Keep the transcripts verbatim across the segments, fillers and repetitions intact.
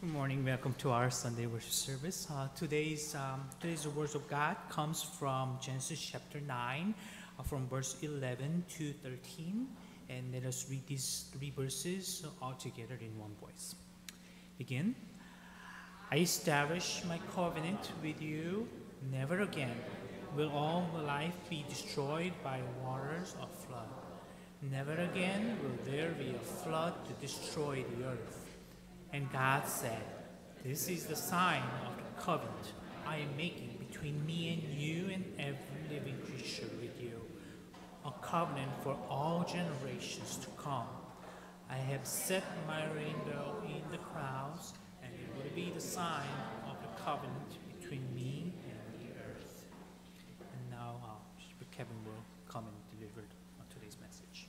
Good morning. Welcome to our Sunday worship service. Uh, today's um, today's words of God comes from Genesis chapter nine, uh, from verse eleven to thirteen, and let us read these three verses all together in one voice. Begin. I establish my covenant with you. Never again will all life be destroyed by waters of flood. Never again will there be a flood to destroy the earth. And God said, "This is the sign of the covenant I am making between me and you and every living creature with you, a covenant for all generations to come. I have set my rainbow in the clouds, and it will be the sign of the covenant between me and the earth." And now uh, Bishop Kevin will come and deliver uh, today's message.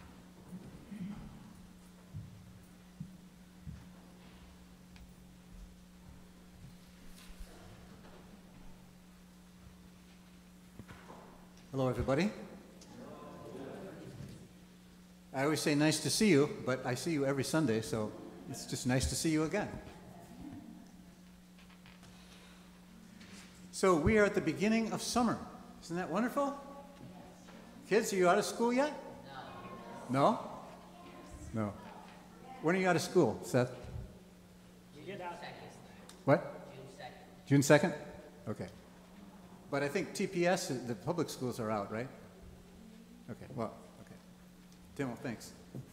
Hello, everybody. I always say nice to see you, but I see you every Sunday, so it's just nice to see you again. So we are at the beginning of summer. Isn't that wonderful? Kids, are you out of school yet? No. No? No. When are you out of school, Seth? June second. What? June second. June second? Okay. But I think T P S, the public schools are out, right? Okay, well, okay. Tim, well, thanks.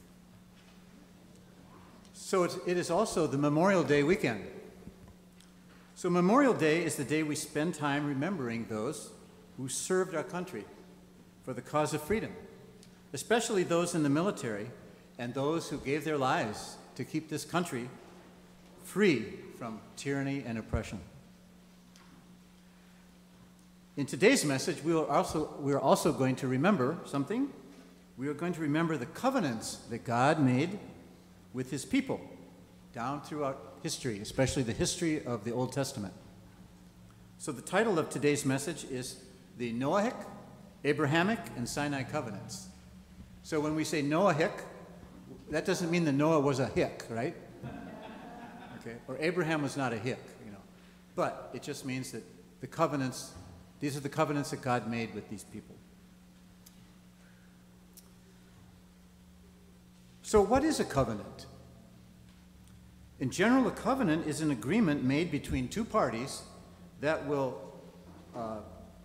So it's, it is also the Memorial Day weekend. So Memorial Day is the day we spend time remembering those who served our country for the cause of freedom, especially those in the military and those who gave their lives to keep this country free from tyranny and oppression. In today's message, we are also, we are also going to remember something. We are going to remember the covenants that God made with his people down throughout history, especially the history of the Old Testament. So the title of today's message is the Noahic, Abrahamic, and Sinai Covenants. So when we say Noahic, that doesn't mean that Noah was a hick, right? Okay, or Abraham was not a hick, you know. But it just means that the covenants, these are the covenants that God made with these people. So what is a covenant? In general, a covenant is an agreement made between two parties that will uh,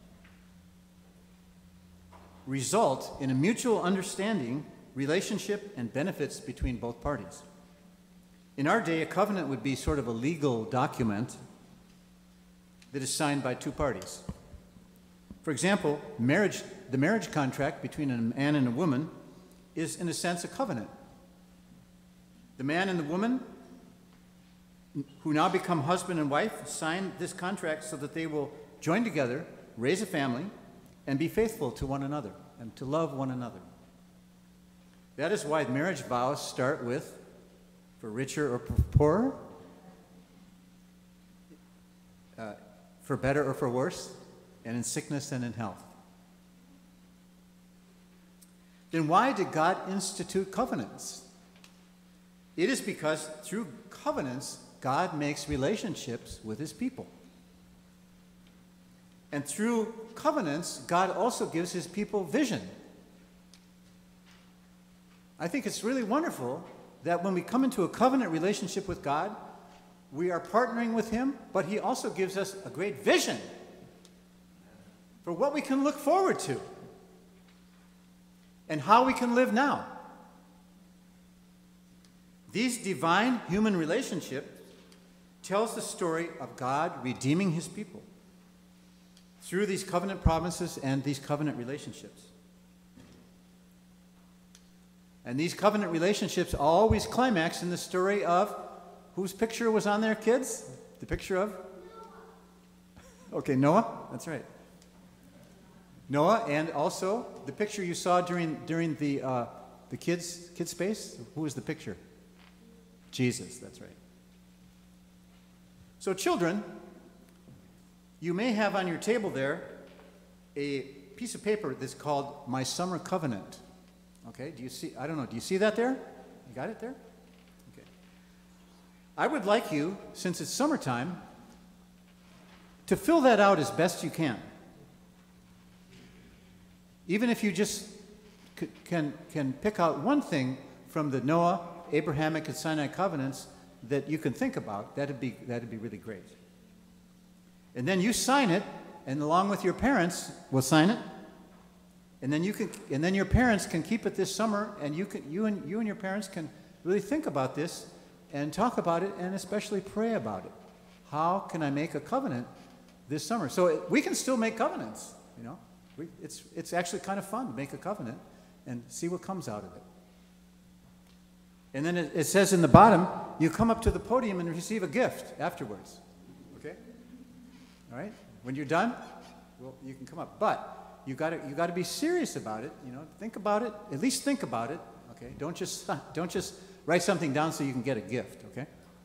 result in a mutual understanding, relationship, and benefits between both parties. In our day, a covenant would be sort of a legal document that is signed by two parties. For example, marriage, the marriage contract between a man and a woman is, in a sense, a covenant. The man and the woman, who now become husband and wife, sign this contract so that they will join together, raise a family, and be faithful to one another and to love one another. That is why marriage vows start with, for richer or for poorer, uh, for better or for worse, and in sickness and in health. Then why did God institute covenants? It is because through covenants, God makes relationships with his people. And through covenants, God also gives his people vision. I think it's really wonderful that when we come into a covenant relationship with God, we are partnering with him, but he also gives us a great vision for what we can look forward to and how we can live now. These divine human relationships tells the story of God redeeming his people through these covenant promises and these covenant relationships. And these covenant relationships always climax in the story of whose picture was on there, kids? The picture of? Okay, Noah? That's right. Noah, and also the picture you saw during during the uh, the kids kids space. Who was the picture? Jesus. That's right. So, children, you may have on your table there a piece of paper that's called My Summer Covenant. Okay, do you see? I don't know. Do you see that there? You got it there? Okay. I would like you, since it's summertime, to fill that out as best you can. Even if you just c- can, can pick out one thing from the Noah, Abrahamic, and Sinai covenants that you can think about, that'd be, that'd be really great. And then you sign it, and along with your parents, we'll sign it. And then you can, and then your parents can keep it this summer, and you can, you and you and your parents can really think about this and talk about it, and especially pray about it. How can I make a covenant this summer? So it, we can still make covenants. You know, we, it's it's actually kind of fun to make a covenant and see what comes out of it. And then it, it says in the bottom, you come up to the podium and receive a gift afterwards. Okay? All right? When you're done, well, you can come up. But you got to you got to be serious about it. You know, think about it. At least think about it. Okay? Don't just don't just write something down so you can get a gift. Okay?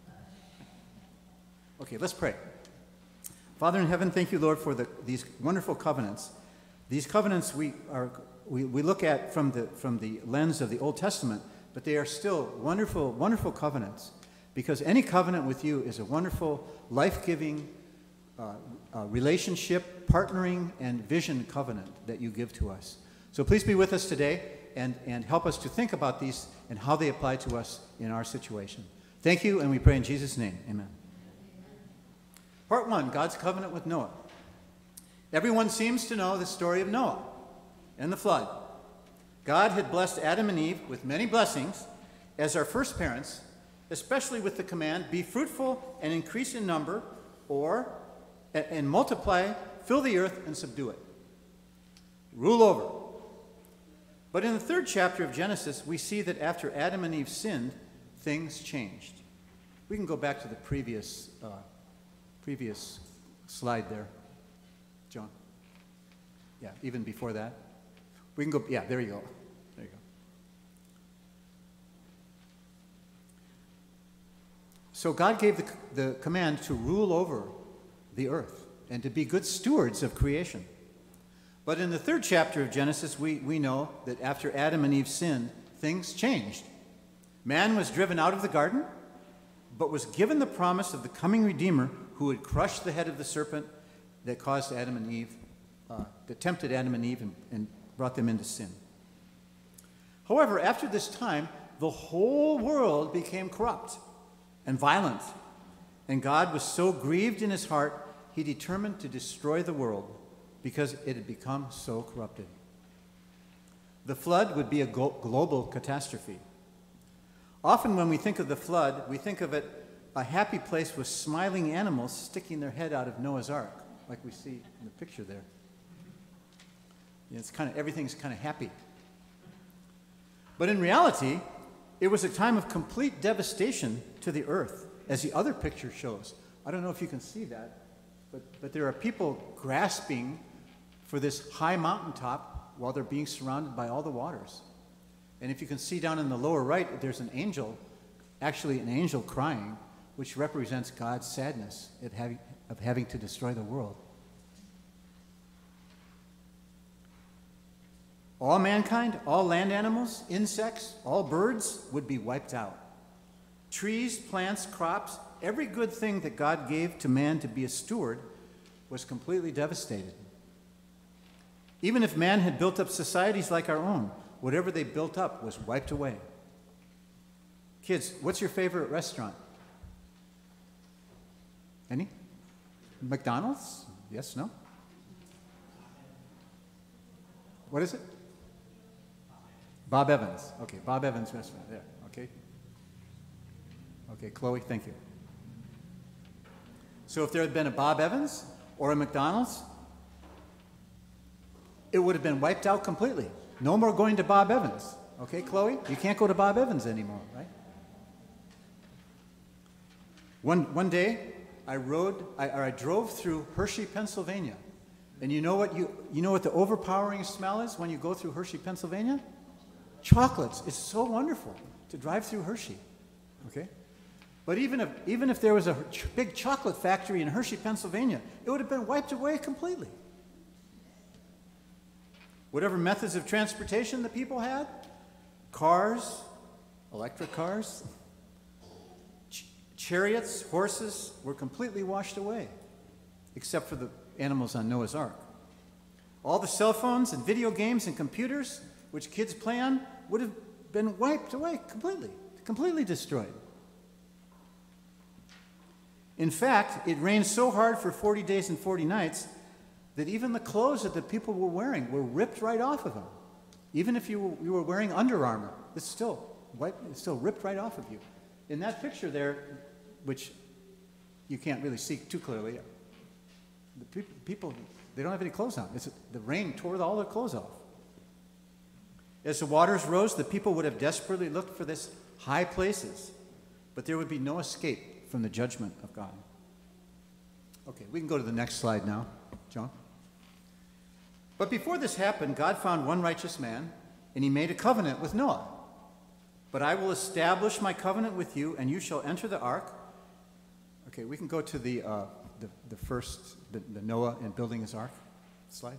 Okay. Let's pray. Father in heaven, thank you, Lord, for the, these wonderful covenants. These covenants we are we, we look at from the from the lens of the Old Testament, but they are still wonderful, wonderful covenants, because any covenant with you is a wonderful, life-giving uh, uh, relationship, partnering, and vision covenant that you give to us. So please be with us today and, and help us to think about these and how they apply to us in our situation. Thank you, and we pray in Jesus' name. Amen. Part one, God's covenant with Noah. Everyone seems to know the story of Noah and the flood. God had blessed Adam and Eve with many blessings as our first parents, especially with the command, be fruitful and increase in number, or and multiply, fill the earth and subdue it. Rule over. But in the third chapter of Genesis, we see that after Adam and Eve sinned, things changed. We can go back to the previous, uh, previous slide there, John. Yeah, even before that. We can go, yeah, there you go. There you go. So God gave the, the command to rule over the earth and to be good stewards of creation. But in the third chapter of Genesis, we, we know that after Adam and Eve sinned, things changed. Man was driven out of the garden, but was given the promise of the coming Redeemer who would crush the head of the serpent that caused Adam and Eve, uh, that tempted Adam and Eve and, and brought them into sin. However, after this time, the whole world became corrupt and violent, and God was so grieved in his heart, he determined to destroy the world because it had become so corrupted. The flood would be a global catastrophe. Often when we think of the flood, we think of it a happy place with smiling animals sticking their head out of Noah's Ark, like we see in the picture there. It's kind of, everything's kind of happy. But in reality, it was a time of complete devastation to the earth, as the other picture shows. I don't know if you can see that, but, but there are people grasping for this high mountaintop while they're being surrounded by all the waters. And if you can see down in the lower right, there's an angel, actually an angel crying, which represents God's sadness at having, of having to destroy the world. All mankind, all land animals, insects, all birds would be wiped out. Trees, plants, crops, every good thing that God gave to man to be a steward was completely devastated. Even if man had built up societies like our own, whatever they built up was wiped away. Kids, what's your favorite restaurant? Any? McDonald's? Yes, no? What is it? Bob Evans. Okay, Bob Evans restaurant. There, okay. Okay, Chloe, thank you. So if there had been a Bob Evans or a McDonald's, it would have been wiped out completely. No more going to Bob Evans. Okay, Chloe? You can't go to Bob Evans anymore, right? One, one day, I rode, I, or I drove through Hershey, Pennsylvania. And you know what you, you know what the overpowering smell is when you go through Hershey, Pennsylvania? Chocolates. It's so wonderful to drive through Hershey, okay? But even if, even if there was a ch- big chocolate factory in Hershey, Pennsylvania, it would have been wiped away completely. Whatever methods of transportation the people had, cars, electric cars, ch- Chariots, horses were completely washed away, except for the animals on Noah's Ark. All the cell phones and video games and computers which kids play on would have been wiped away completely, completely destroyed. In fact, it rained so hard for forty days and forty nights that even the clothes that the people were wearing were ripped right off of them. Even if you were, you were wearing Under Armour, it's still wiped, it's still ripped right off of you. In that picture there, which you can't really see too clearly, the pe- people, they don't have any clothes on. It's, the rain tore all their clothes off. As the waters rose, the people would have desperately looked for this high places, but there would be no escape from the judgment of God. Okay, we can go to the next slide now, John. But before this happened, God found one righteous man, and he made a covenant with Noah. But I will establish my covenant with you, and you shall enter the ark. Okay, we can go to the, uh, the, the first, the, the Noah and building his ark slide.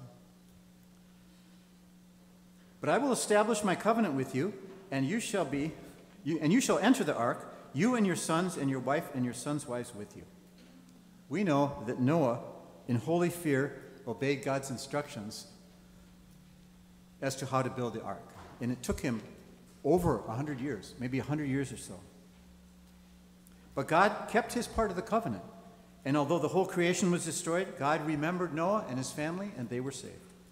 But I will establish my covenant with you, and you shall be, you, and you shall enter the ark, you and your sons and your wife and your sons' wives with you. We know that Noah, in holy fear, obeyed God's instructions as to how to build the ark. And it took him over a hundred years, maybe a hundred years or so. But God kept his part of the covenant. And although the whole creation was destroyed, God remembered Noah and his family, and they were saved.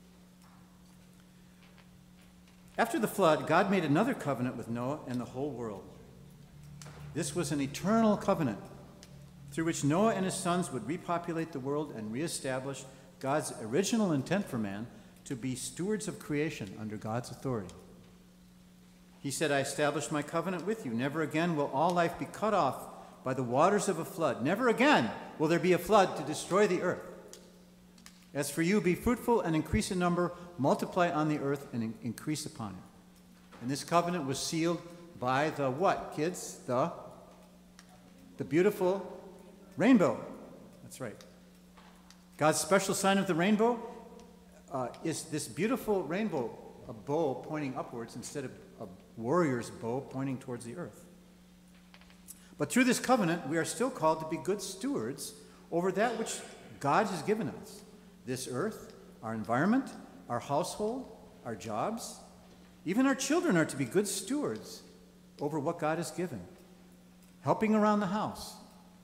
After the flood, God made another covenant with Noah and the whole world. This was an eternal covenant through which Noah and his sons would repopulate the world and reestablish God's original intent for man to be stewards of creation under God's authority. He said, I establish my covenant with you. Never again will all life be cut off by the waters of a flood. Never again will there be a flood to destroy the earth. As for you, be fruitful and increase in number, multiply on the earth and in- increase upon it. And this covenant was sealed by the what, kids? The, the beautiful rainbow. That's right. God's special sign of the rainbow uh, is this beautiful rainbow, a bow pointing upwards instead of a warrior's bow pointing towards the earth. But through this covenant, we are still called to be good stewards over that which God has given us. This earth, our environment, our household, our jobs, even our children are to be good stewards over what God has given. Helping around the house.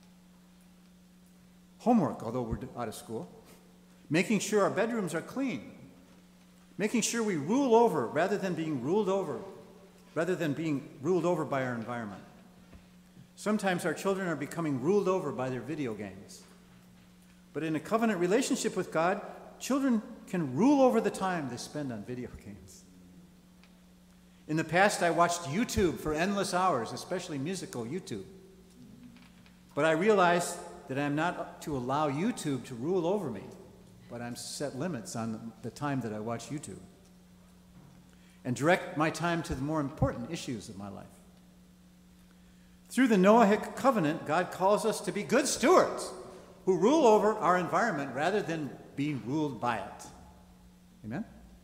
Homework, although we're out of school. Making sure our bedrooms are clean. Making sure we rule over rather than being ruled over, rather than being ruled over by our environment. Sometimes our children are becoming ruled over by their video games. But in a covenant relationship with God, children can rule over the time they spend on video games. In the past, I watched YouTube for endless hours, especially musical YouTube. But I realized that I'm not to allow YouTube to rule over me, but I'm to set limits on the time that I watch YouTube and direct my time to the more important issues of my life. Through the Noahic covenant, God calls us to be good stewards who rule over our environment rather than being ruled by it. Amen?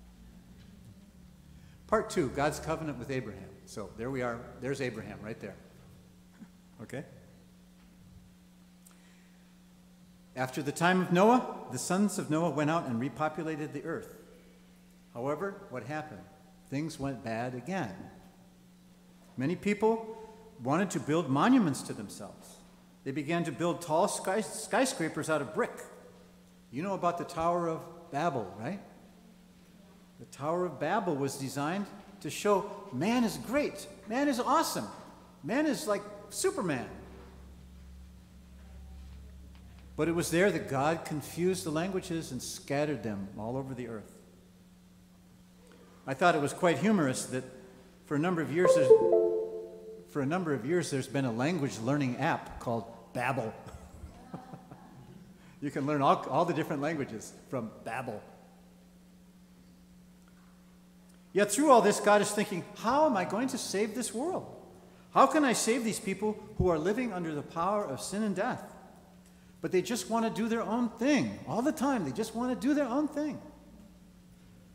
Part two, God's covenant with Abraham. So there we are. There's Abraham right there. Okay? After the time of Noah, the sons of Noah went out and repopulated the earth. However, what happened? Things went bad again. Many people wanted to build monuments to themselves. They began to build tall sky, skyscrapers out of brick. You know about the Tower of Babel, right? The Tower of Babel was designed to show man is great, man is awesome, man is like Superman. But it was there that God confused the languages and scattered them all over the earth. I thought it was quite humorous that for a number of years, there's, for a number of years, there's been a language learning app called Babbel. You can learn all, all the different languages from Babbel. Yet through all this, God is thinking, how am I going to save this world? How can I save these people who are living under the power of sin and death? But they just want to do their own thing all the time. They just want to do their own thing.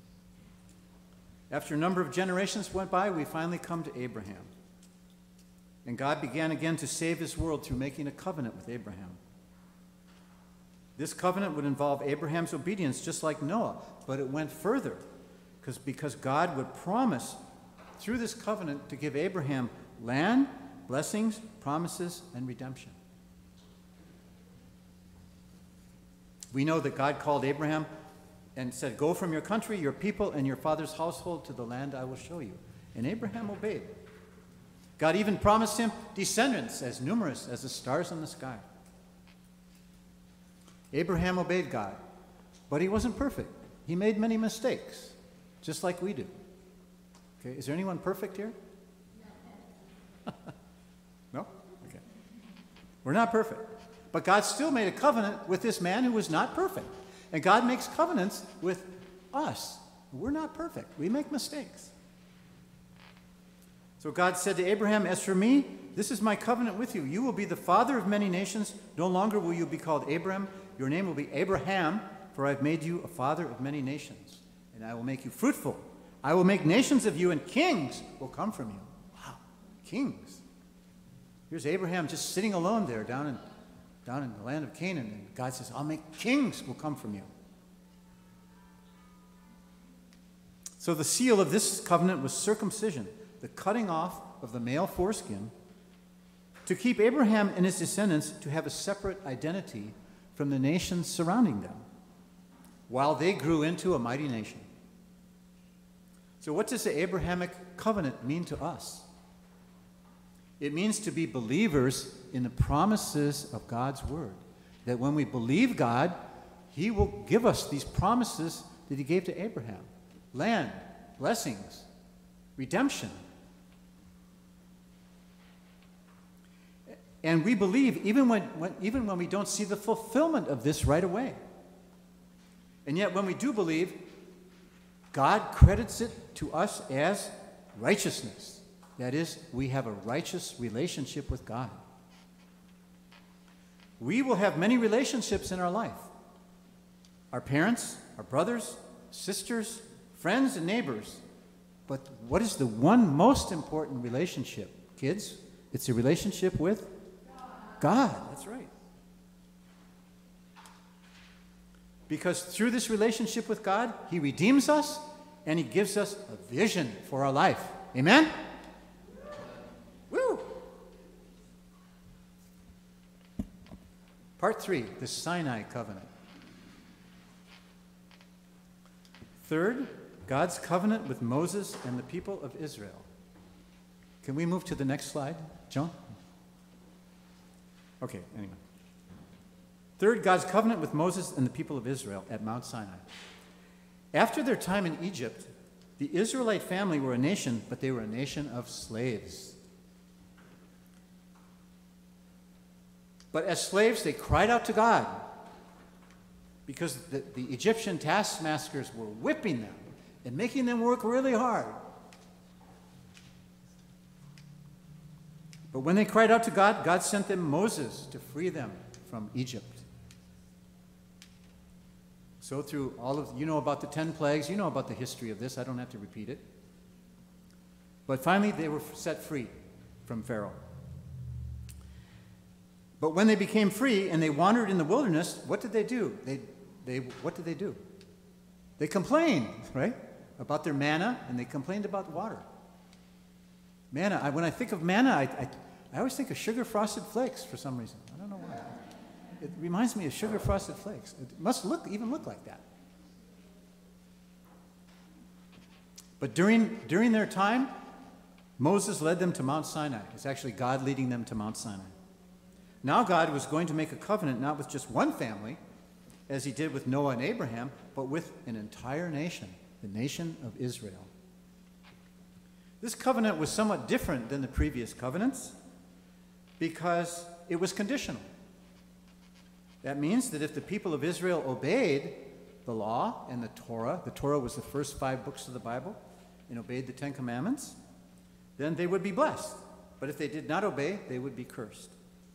After a number of generations went by, we finally come to Abraham. And God began again to save his world through making a covenant with Abraham. This covenant would involve Abraham's obedience just like Noah, but it went further because, because God would promise through this covenant to give Abraham land, blessings, promises, and redemption. We know that God called Abraham and said, "Go from your country, your people, and your father's household to the land I will show you." And Abraham obeyed. God even promised him descendants as numerous as the stars in the sky. Abraham obeyed God, but he wasn't perfect. He made many mistakes, just like we do. Okay, is there anyone perfect here? No? Okay. We're not perfect. But God still made a covenant with this man who was not perfect. And God makes covenants with us. We're not perfect. We make mistakes. So God said to Abraham, "As for me, this is my covenant with you. You will be the father of many nations. No longer will you be called Abram. Your name will be Abraham, for I've made you a father of many nations. And I will make you fruitful. I will make nations of you, and kings will come from you." Wow, kings. Here's Abraham just sitting alone there down in, down in the land of Canaan. And God says, "I'll make kings will come from you." So the seal of this covenant was circumcision, the cutting off of the male foreskin, to keep Abraham and his descendants to have a separate identity from the nations surrounding them, while they grew into a mighty nation. So what does the Abrahamic covenant mean to us? It means to be believers in the promises of God's word. That when we believe God, he will give us these promises that he gave to Abraham. Land, blessings, redemption. And we believe even when, when, even when we don't see the fulfillment of this right away. And yet when we do believe, God credits it to us as righteousness. That is, we have a righteous relationship with God. We will have many relationships in our life. Our parents, our brothers, sisters, friends, and neighbors. But what is the one most important relationship, kids? It's a relationship with God. That's right. Because through this relationship with God, he redeems us and he gives us a vision for our life. Amen? Woo! Part three, the Sinai covenant. Third, God's covenant with Moses and the people of Israel. Can we move to the next slide, Joan? Okay, anyway. Third, God's covenant with Moses and the people of Israel at Mount Sinai. After their time in Egypt, the Israelite family were a nation, but they were a nation of slaves. But as slaves, they cried out to God because the, the Egyptian taskmasters were whipping them and making them work really hard. But when they cried out to God, God sent them Moses to free them from Egypt. So through all of, you know about the ten plagues, you know about the history of this, I don't have to repeat it. But finally they were set free from Pharaoh. But when they became free and they wandered in the wilderness, what did they do? They, they, what did they do? They complained, right, about their manna, and they complained about water. Manna, I, when I think of manna, I, I, I always think of sugar-frosted flakes for some reason. I don't know why. It reminds me of sugar-frosted flakes. It must look even look like that. But during, during their time, Moses led them to Mount Sinai. It's actually God leading them to Mount Sinai. Now God was going to make a covenant not with just one family, as he did with Noah and Abraham, but with an entire nation, the nation of Israel. This covenant was somewhat different than the previous covenants because it was conditional. That means that if the people of Israel obeyed the law and the Torah, the Torah was the first five books of the Bible, and obeyed the Ten Commandments, then they would be blessed. But if they did not obey, they would be cursed.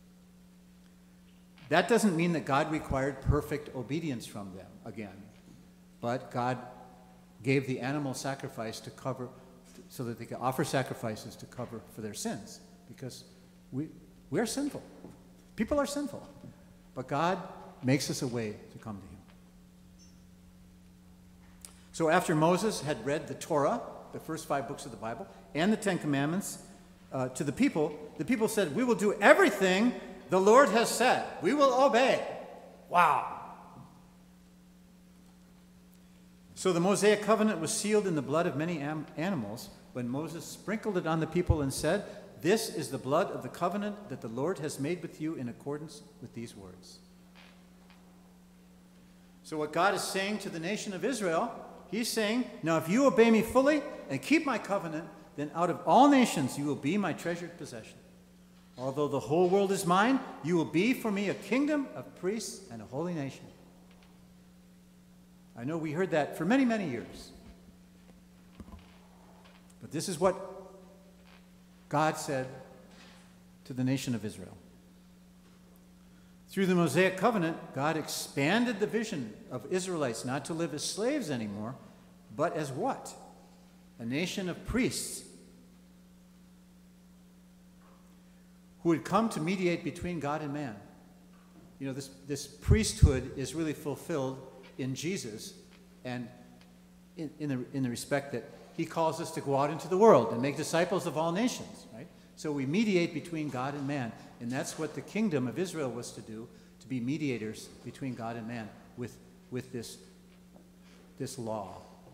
That doesn't mean that God required perfect obedience from them again, but God gave the animal sacrifice to cover, so that they could offer sacrifices to cover for their sins, because We, we're sinful. People are sinful. But God makes us a way to come to him. So after Moses had read the Torah, the first five books of the Bible, and the Ten Commandments uh, to the people, the people said, we will do everything the Lord has said. We will obey. Wow. So the Mosaic covenant was sealed in the blood of many am- animals when Moses sprinkled it on the people and said, this is the blood of the covenant that the Lord has made with you in accordance with these words. So what God is saying to the nation of Israel, he's saying, now if you obey me fully and keep my covenant, then out of all nations you will be my treasured possession. Although the whole world is mine, you will be for me a kingdom of priests and a holy nation. I know we heard that for many, many years. But this is what God said to the nation of Israel. Through the Mosaic covenant, God expanded the vision of Israelites not to live as slaves anymore, but as what? A nation of priests who would come to mediate between God and man. You know, this, this priesthood is really fulfilled in Jesus, and in, in, the, in the respect that he calls us to go out into the world and make disciples of all nations, right? So we mediate between God and man, and that's what the kingdom of Israel was to do, to be mediators between God and man with, with this, this law.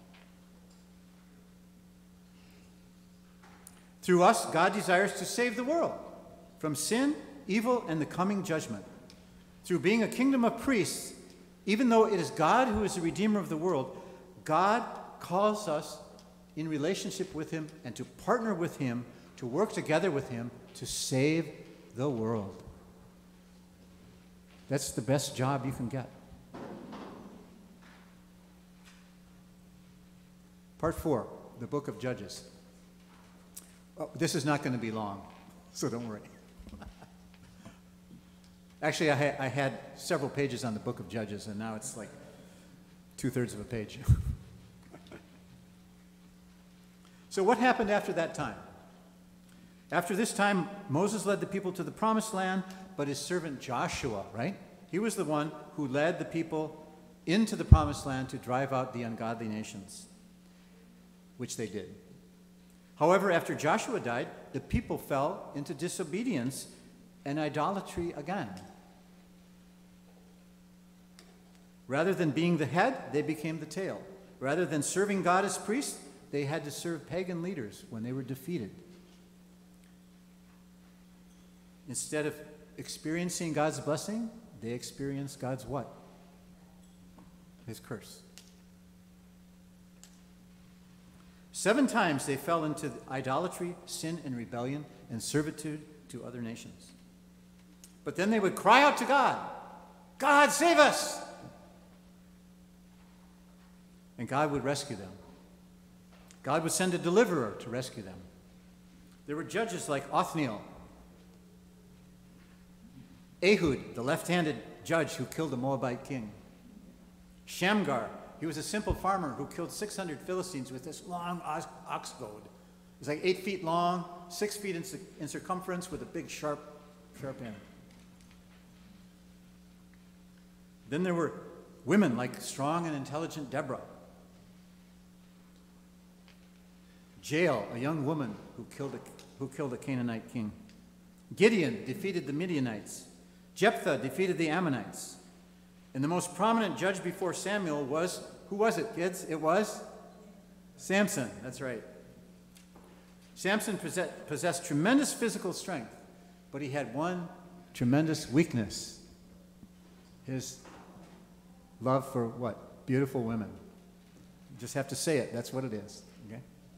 Through us, God desires to save the world from sin, evil, and the coming judgment. Through being a kingdom of priests, even though it is God who is the Redeemer of the world, God calls us in relationship with him and to partner with him, to work together with him to save the world. That's the best job you can get. Part four, the book of Judges. Oh, this is not going to be long, so don't worry. Actually, I, ha- I had several pages on the book of Judges, and now it's like two-thirds of a page. So what happened after that time? After this time, Moses led the people to the promised land, but his servant Joshua, right? He was the one who led the people into the promised land to drive out the ungodly nations, which they did. However, after Joshua died, the people fell into disobedience and idolatry again. Rather than being the head, they became the tail. Rather than serving God as priests, they had to serve pagan leaders when they were defeated. Instead of experiencing God's blessing, they experienced God's what? His curse. Seven times they fell into idolatry, sin, and rebellion, and servitude to other nations. But then they would cry out to God, God, save us! And God would rescue them. God would send a deliverer to rescue them. There were judges like Othniel, Ehud, the left-handed judge who killed the Moabite king. Shamgar, he was a simple farmer who killed six hundred Philistines with this long ox, ox goad. It was like eight feet long, six feet in, in circumference with a big sharp, sharp end. Then there were women like strong and intelligent Deborah. Jael, a young woman who killed a, who killed a Canaanite king. Gideon defeated the Midianites. Jephthah defeated the Ammonites. And the most prominent judge before Samuel was, who was it, kids? It was Samson. That's right. Samson possessed, possessed tremendous physical strength, but he had one tremendous weakness. His love for what? Beautiful women. You just have to say it. That's what it is. Okay?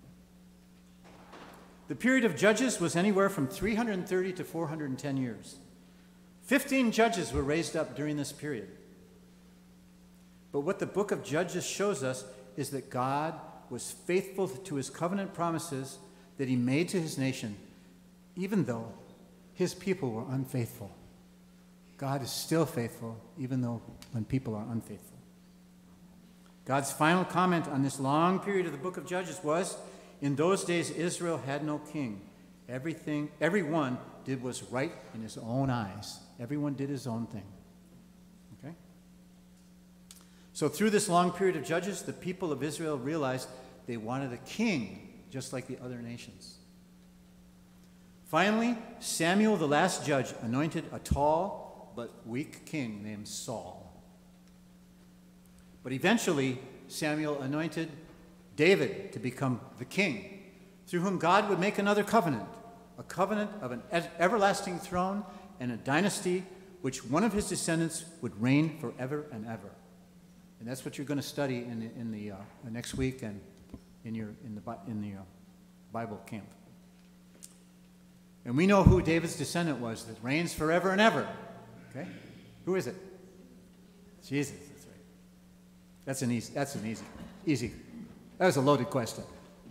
The period of judges was anywhere from three hundred thirty to four hundred ten years. Fifteen judges were raised up during this period. But what the book of Judges shows us is that God was faithful to his covenant promises that he made to his nation, even though his people were unfaithful. God is still faithful, even though when people are unfaithful. God's final comment on this long period of the book of Judges was, in those days Israel had no king. Everything, everyone did was right in his own eyes. Everyone did his own thing. Okay? So through this long period of judges, the people of Israel realized they wanted a king, just like the other nations. Finally, Samuel, the last judge, anointed a tall but weak king named Saul. But eventually, Samuel anointed David to become the king, through whom God would make another covenant, a covenant of an everlasting throne and a dynasty which one of his descendants would reign forever and ever. And that's what you're going to study in the, in the uh, next week and in your in the in the uh, Bible camp. And we know who David's descendant was that reigns forever and ever. Okay, who is it? Jesus. That's right. That's an easy. That's an easy. Easy. That was a loaded question.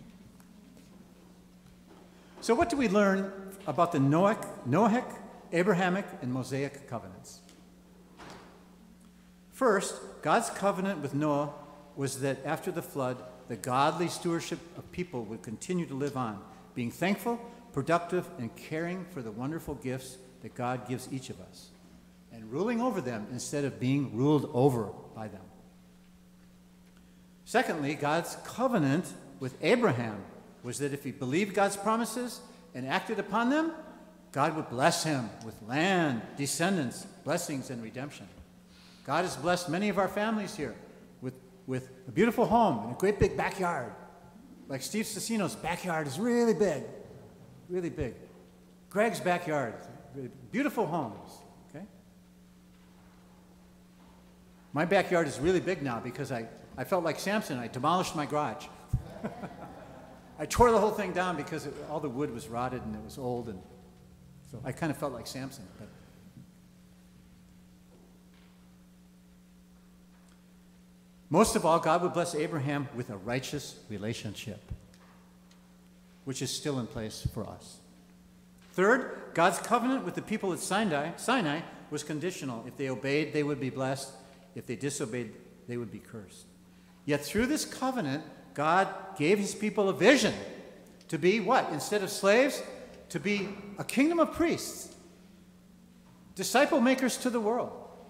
So, what do we learn about the Noahic, Noahic, Abrahamic, and Mosaic covenants? First, God's covenant with Noah was that after the flood, the godly stewardship of people would continue to live on, being thankful, productive, and caring for the wonderful gifts that God gives each of us, and ruling over them instead of being ruled over by them. Secondly, God's covenant with Abraham was that if he believed God's promises and acted upon them, God would bless him with land, descendants, blessings, and redemption. God has blessed many of our families here with, with a beautiful home and a great big backyard. Like Steve Cicino's backyard is really big, really big. Greg's backyard, really beautiful homes, okay? My backyard is really big now because I, I felt like Samson. I demolished my garage. I tore the whole thing down because it, all the wood was rotted and it was old, and so I kind of felt like Samson. But most of all, God would bless Abraham with a righteous relationship, which is still in place for us. Third, God's covenant with the people at Sinai, Sinai was conditional. If they obeyed, they would be blessed. If they disobeyed, they would be cursed. Yet through this covenant, God gave his people a vision to be what? Instead of slaves, to be a kingdom of priests, disciple makers to the world.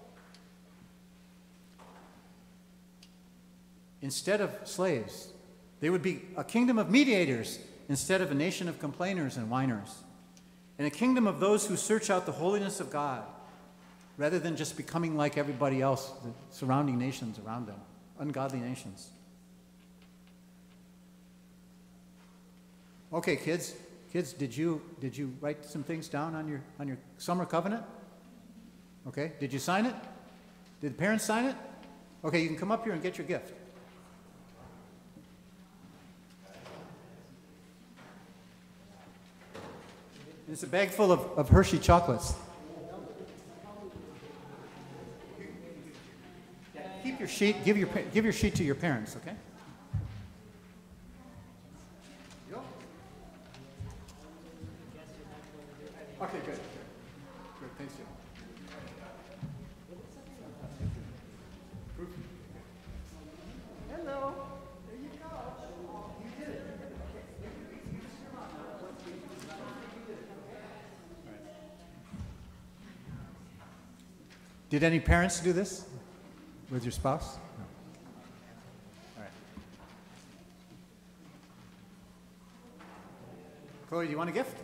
Instead of slaves, they would be a kingdom of mediators instead of a nation of complainers and whiners, and a kingdom of those who search out the holiness of God rather than just becoming like everybody else, the surrounding nations around them, ungodly nations. Okay, kids, kids, did you did you write some things down on your on your summer covenant? Okay, did you sign it? Did the parents sign it? Okay, you can come up here and get your gift. It's a bag full of, of Hershey chocolates. Keep your sheet. Give your give your sheet to your parents. Okay. Okay, good. Good, thanks, Jim. Hello. There you go. You did it. Did any parents do this with your spouse? No. All right. Chloe, do you want a gift?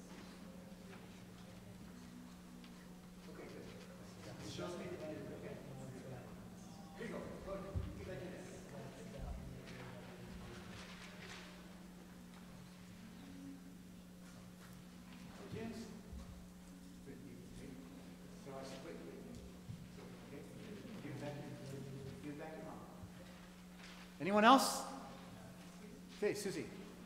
Anyone else? Okay, Susie.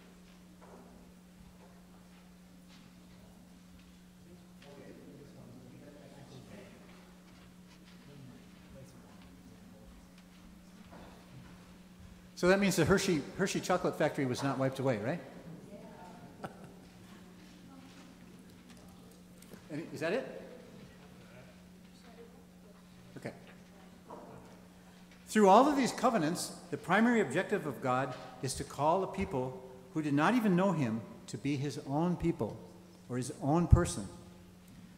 So that means the Hershey, Hershey chocolate factory was not wiped away, right? Any, is that it? Okay. Through all of these covenants, the primary objective of God is to call a people who did not even know him to be his own people or his own person,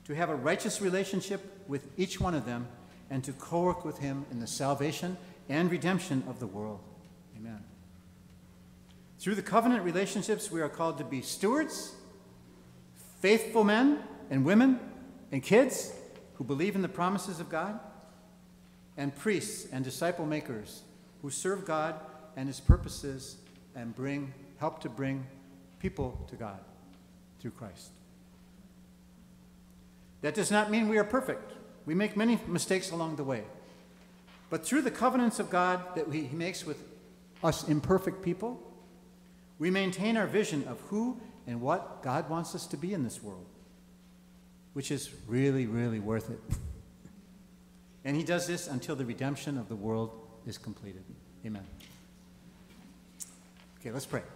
to have a righteous relationship with each one of them, and to co-work with him in the salvation and redemption of the world. Amen. Through the covenant relationships, we are called to be stewards, faithful men and women and kids who believe in the promises of God, and priests and disciple makers who serve God and his purposes and bring help to bring people to God through Christ. That does not mean we are perfect. We make many mistakes along the way. But through the covenants of God that he makes with us imperfect people, we maintain our vision of who and what God wants us to be in this world, which is really, really worth it. And he does this until the redemption of the world is completed. Amen. Okay, let's pray.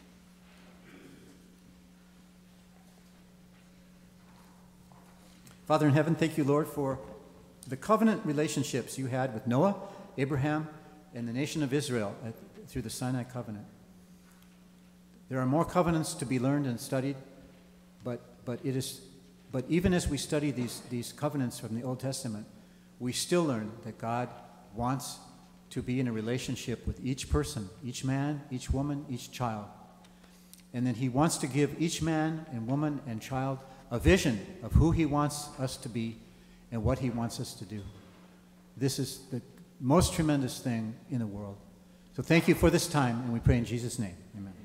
Father in heaven, thank you, Lord, for the covenant relationships you had with Noah, Abraham, and the nation of Israel at, through the Sinai covenant. There are more covenants to be learned and studied, but, but, it is, but even as we study these, these covenants from the Old Testament, we still learn that God wants to be in a relationship with each person, each man, each woman, each child. And then he wants to give each man and woman and child a vision of who he wants us to be and what he wants us to do. This is the most tremendous thing in the world. So thank you for this time, and we pray in Jesus' name. Amen.